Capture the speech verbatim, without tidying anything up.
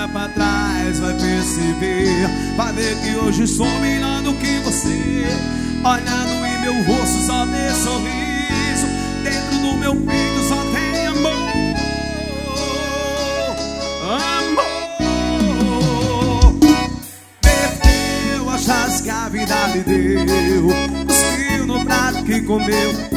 olhar pra trás vai perceber, vai ver que hoje sou melhor do que você. Olhando em meu rosto só tem sorriso, dentro do meu peito só tem amor. Amor. Perdeu as chances que a vida lhe deu, cuspiu no prato que comeu.